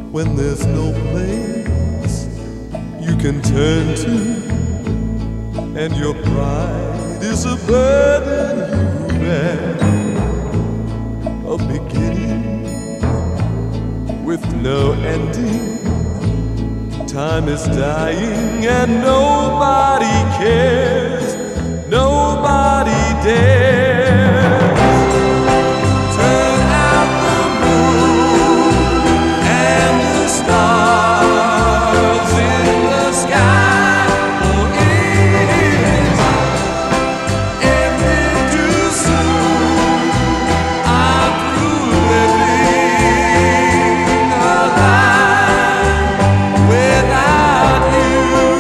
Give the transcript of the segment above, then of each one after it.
when there's no place you can turn to, and your pride is a burden you bear, a beginning with no ending. Time is dying and nobody cares, nobody dares. Turn out the moon and the stars in the sky, for it's ended too soon. I'm through living a life without you.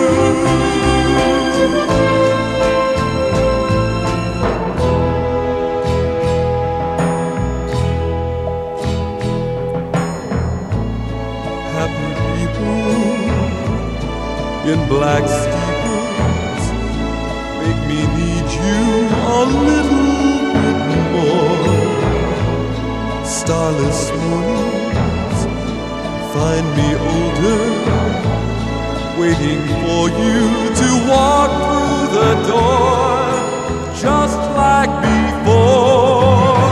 Happy people in black steeples make me need you a little bit more. Starless mornings find me older, waiting for you to walk through the door, just like before.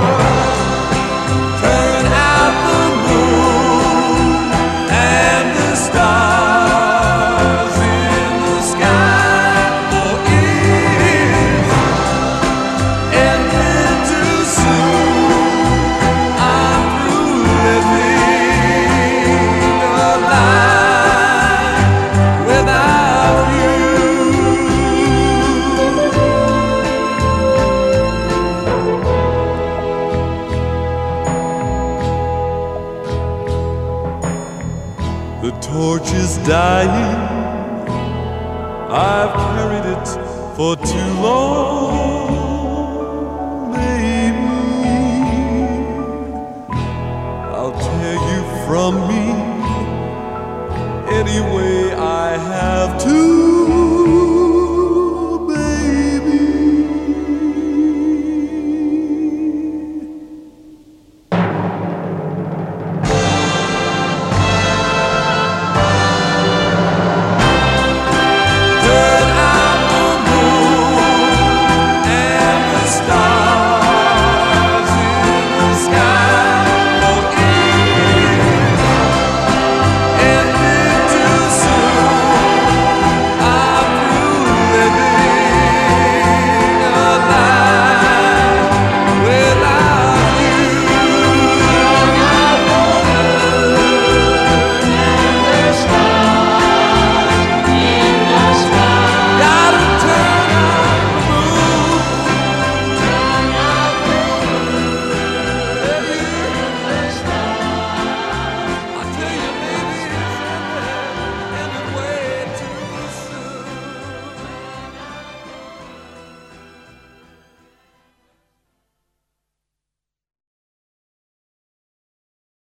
Turn out the moon and the stars in the sky, for it's ended too soon. I'm through living a life without you. The torch is dying, I've carried it for too long.